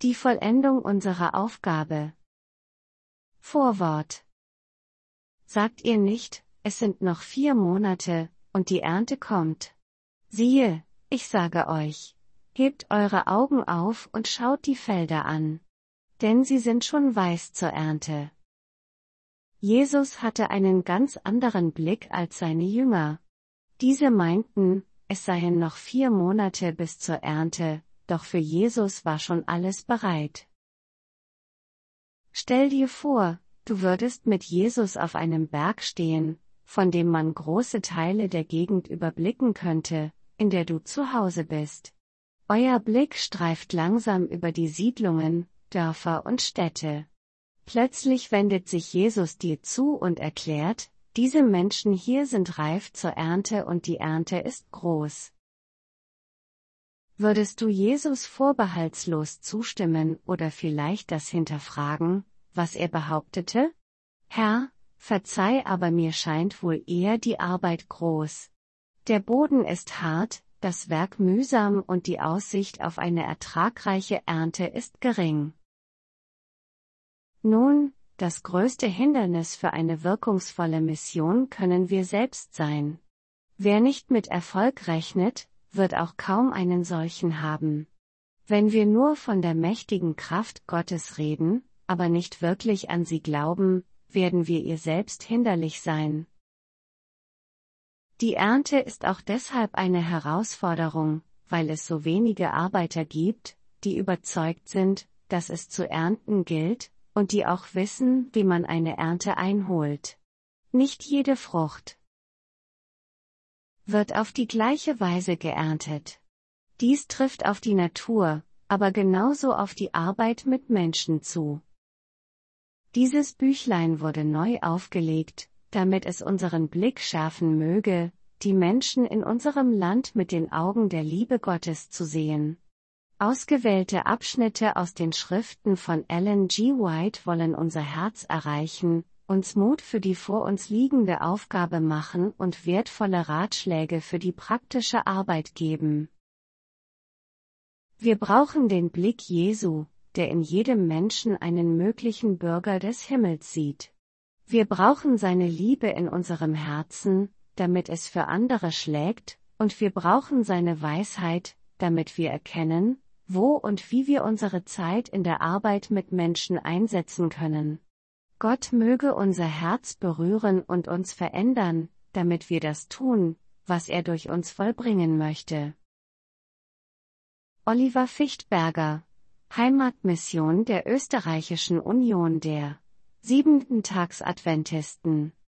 Die Vollendung unserer Aufgabe. Vorwort. Sagt ihr nicht, es sind noch 4 Monate, und die Ernte kommt? Siehe, ich sage euch, hebt eure Augen auf und schaut die Felder an. Denn sie sind schon weiß zur Ernte. Jesus hatte einen ganz anderen Blick als seine Jünger. Diese meinten, es seien noch 4 Monate bis zur Ernte, doch für Jesus war schon alles bereit. Stell dir vor, du würdest mit Jesus auf einem Berg stehen, von dem man große Teile der Gegend überblicken könnte, in der du zu Hause bist. Euer Blick streift langsam über die Siedlungen, Dörfer und Städte. Plötzlich wendet sich Jesus dir zu und erklärt, diese Menschen hier sind reif zur Ernte und die Ernte ist groß. Würdest du Jesus vorbehaltslos zustimmen oder vielleicht das hinterfragen, was er behauptete? Herr, verzeih, aber mir scheint wohl eher die Arbeit groß. Der Boden ist hart, das Werk mühsam und die Aussicht auf eine ertragreiche Ernte ist gering. Nun, das größte Hindernis für eine wirkungsvolle Mission können wir selbst sein. Wer nicht mit Erfolg rechnet, wird auch kaum einen solchen haben. Wenn wir nur von der mächtigen Kraft Gottes reden, aber nicht wirklich an sie glauben, werden wir ihr selbst hinderlich sein. Die Ernte ist auch deshalb eine Herausforderung, weil es so wenige Arbeiter gibt, die überzeugt sind, dass es zu ernten gilt, und die auch wissen, wie man eine Ernte einholt. Nicht jede Frucht wird auf die gleiche Weise geerntet. Dies trifft auf die Natur, aber genauso auf die Arbeit mit Menschen zu. Dieses Büchlein wurde neu aufgelegt, damit es unseren Blick schärfen möge, die Menschen in unserem Land mit den Augen der Liebe Gottes zu sehen. Ausgewählte Abschnitte aus den Schriften von Ellen G. White wollen unser Herz erreichen, uns Mut für die vor uns liegende Aufgabe machen und wertvolle Ratschläge für die praktische Arbeit geben. Wir brauchen den Blick Jesu, der in jedem Menschen einen möglichen Bürger des Himmels sieht. Wir brauchen seine Liebe in unserem Herzen, damit es für andere schlägt, und wir brauchen seine Weisheit, damit wir erkennen, wo und wie wir unsere Zeit in der Arbeit mit Menschen einsetzen können. Gott möge unser Herz berühren und uns verändern, damit wir das tun, was er durch uns vollbringen möchte. Oliver Fichtberger, Heimatmission der Österreichischen Union der Siebenten-Tags-Adventisten.